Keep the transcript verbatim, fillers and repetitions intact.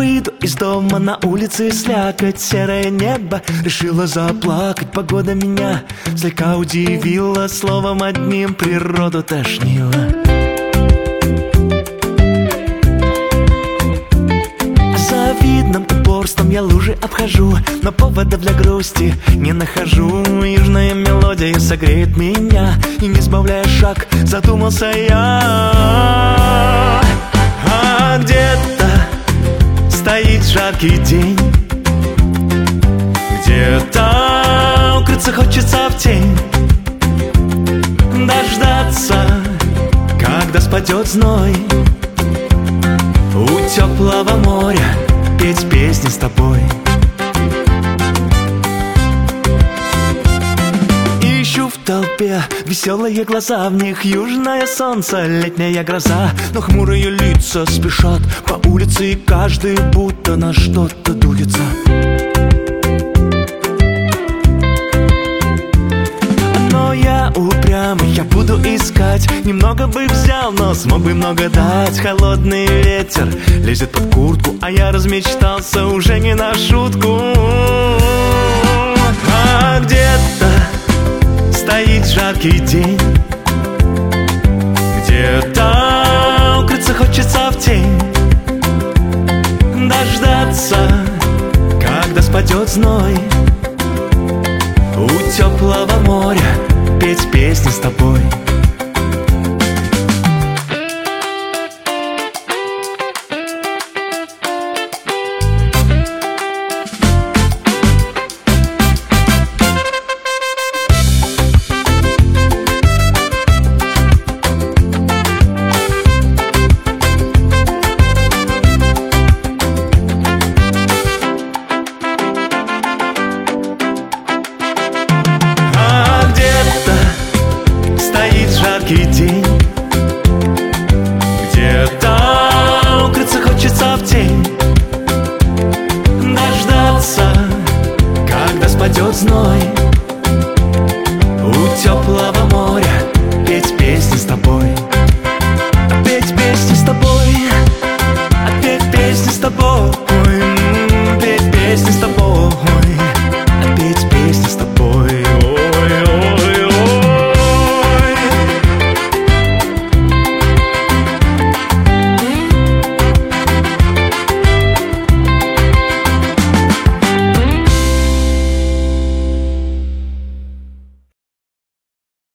выйду из дома, на улице слякоть, серое небо. Решила заплакать, погода меня слегка удивила. Словом одним природу тошнило. Завидным упорством я лужи обхожу, но повода для грусти не нахожу. Южная мелодия согреет меня, и не сбавляя шаг, задумался я. А где-то стоит жаркий день, где-то укрыться хочется в тень, дождаться, когда спадет зной, у теплого моря петь песни с тобой. Ищу в толпе веселые глаза, в них южное солнце, летняя гроза. Но хмурые лица спешат по улице, и каждый будто на что-то дуется. Но я упрямый, я буду искать. Немного бы взял, но смог бы много дать. Холодный ветер лезет под куртку, а я размечтался уже не на шутку. А где-то стоит жаркий день, где-то укрыться хочется в тень, дождаться, когда спадет зной, у теплого моря петь песни с тобой.